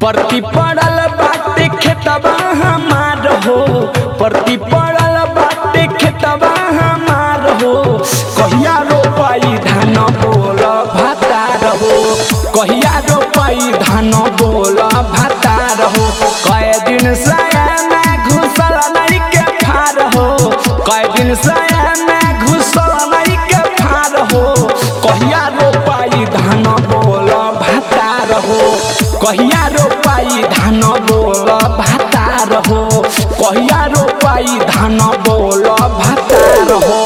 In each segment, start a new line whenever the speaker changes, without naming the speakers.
परती पड़ल बाटे खेतबा हमार हो, परती पड़ल बाटे खेतबा हमार हो। कहिया रोपाई धान बोल भातार हो, कहिया रोपाई धान बोल भातार हो। कई दिन से मैं घुसल नहीं के फार हो, कई दिन से मैं घुसल नहीं के फार हो। कहिया रोपाई धान बोल भातार हो, कहिया रोपाई धान बोल भातार हो, कहिया रोपाई धान बोल भातार हो।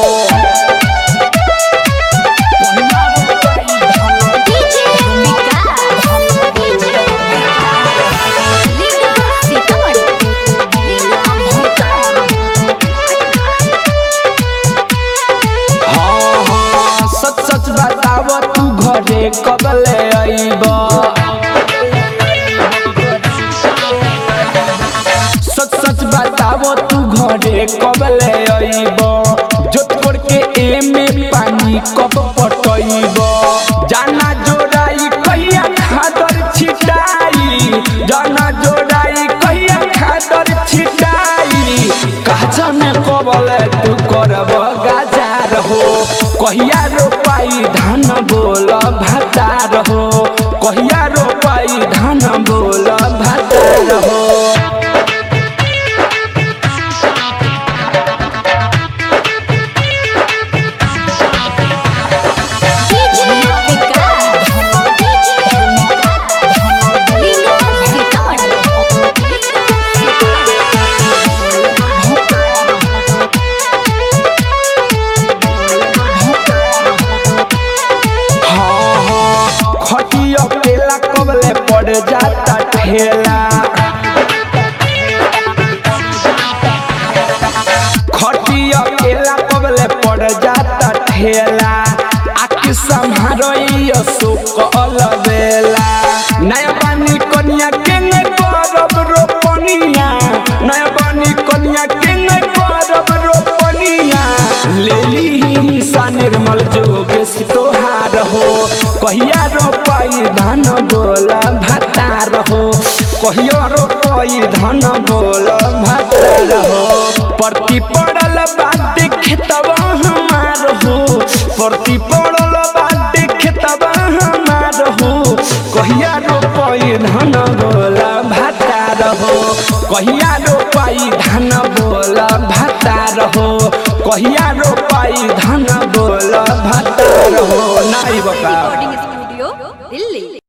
सच सच बताव तू घरे कब ले आइब, सच सच बताव तू घरे कब ले आइब। जोधपुर के एमे पानी कब पटैब, जाना जोड़ाई कहिया खादर छिटाई, जाना जोड़ाई कहिया खादर छिटाई। काजा में कबले तू करब गाजार हो, कहिया रोपाई धान बोल भातार हो, कहिया रोपाई धान बोल भातार हो। खटिया पेला कबले पड़ जाता ठेला, खटिया पेला कबले पड़ जाता ठेला। आखि संहारो अशोक अलबेला, नया पानी कनिया के करब रोपनिया, नया पानी कनिया के करब रोपनिया। लेली सा निर्मल जोगेश तोहार हो, कहिया रोपाई धान बोल भातार हो, कहिया रोपाई धान बोल भातार हो। परती पड़ल बाटे खेतबा हमार हो, परती पड़ल बाटे खेतबा हमार हो। कहिया रोपाई धान बोल भातार हो, कहिया रोपाई धान बोल भातार हो, कहिया रोपाई धान बोल भातार हो। नाई बका।